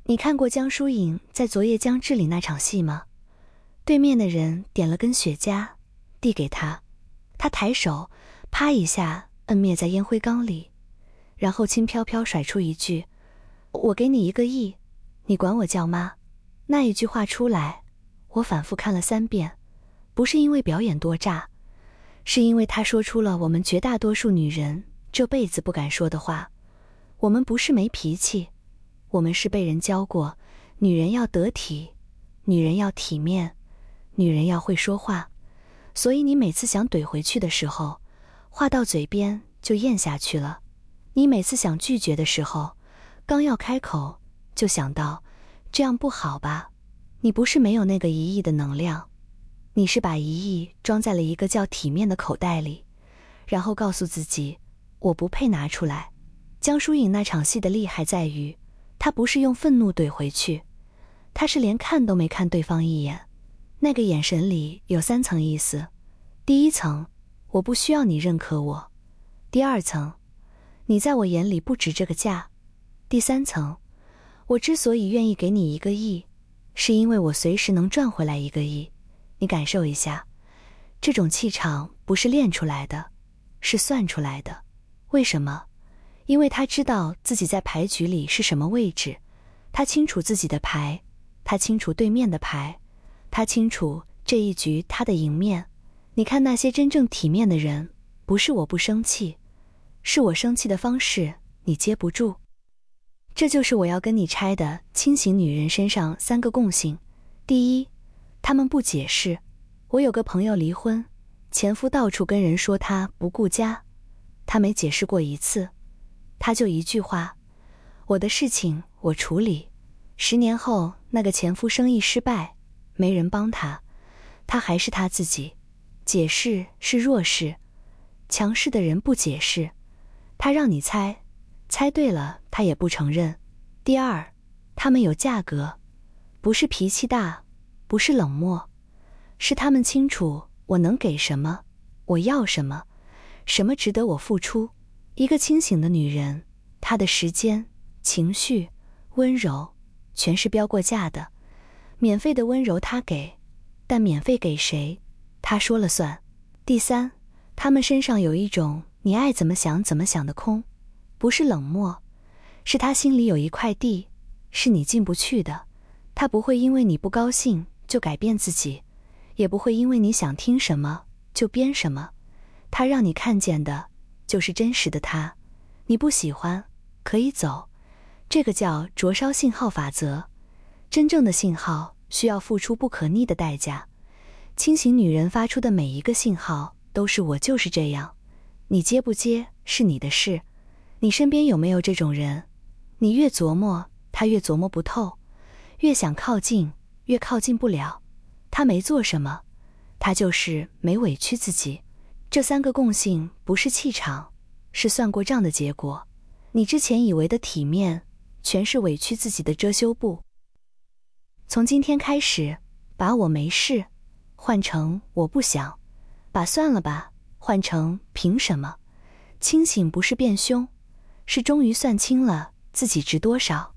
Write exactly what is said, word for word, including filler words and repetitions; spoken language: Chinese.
你看过江疏影在《昨夜将至》里那场戏吗？对面的人点了根雪茄，递给他，他抬手，啪一下摁灭在烟灰缸里，然后轻飘飘甩出一句：我给你一个亿，你管我叫妈。那一句话出来，我反复看了三遍，不是因为表演多炸，是因为他说出了我们绝大多数女人这辈子不敢说的话。我们不是没脾气，我们是被人教过，女人要得体，女人要体面，女人要会说话。所以你每次想怼回去的时候，话到嘴边就咽下去了。你每次想拒绝的时候，刚要开口就想到这样不好吧。你不是没有那个一亿的能量，你是把一亿装在了一个叫体面的口袋里，然后告诉自己我不配拿出来。江疏影那场戏的厉害在于，她不是用愤怒怼回去，她是连看都没看对方一眼。那个眼神里有三层意思：第一层，我不需要你认可我；第二层，你在我眼里不值这个价；第三层，我之所以愿意给你一个亿，是因为我随时能赚回来一个亿。你感受一下，这种气场不是练出来的，是算出来的。为什么？因为他知道自己在牌局里是什么位置，他清楚自己的牌，他清楚对面的牌，他清楚这一局他的赢面。你看那些真正体面的人，不是我不生气，是我生气的方式你接不住。这就是我要跟你拆的清醒女人身上三个共性。第一，她们不解释。我有个朋友离婚，前夫到处跟人说她不顾家，她没解释过一次，她就一句话：我的事情我处理。十年后那个前夫生意失败，没人帮他，他还是他自己。解释是弱势，强势的人不解释，他让你猜，猜对了他也不承认。第二，他们有价格，不是脾气大，不是冷漠，是他们清楚我能给什么，我要什么，什么值得我付出。一个清醒的女人，她的时间、情绪、温柔全是标过价的。免费的温柔她给，但免费给谁她说了算。第三，他们身上有一种你爱怎么想怎么想的空，不是冷漠，是他心里有一块地，是你进不去的。他不会因为你不高兴就改变自己，也不会因为你想听什么就编什么。他让你看见的就是真实的他，你不喜欢可以走，这个叫灼烧信号法则。真正的信号需要付出不可逆的代价。清醒女人发出的每一个信号都是我就是这样，你接不接是你的事。你身边有没有这种人？你越琢磨他越琢磨不透，越想靠近越靠近不了。他没做什么，他就是没委屈自己。这三个共性不是气场，是算过账的结果。你之前以为的体面，全是委屈自己的遮羞布。从今天开始，把我没事换成我不想，把算了吧换成凭什么。清醒不是变凶，是终于算清了自己值多少。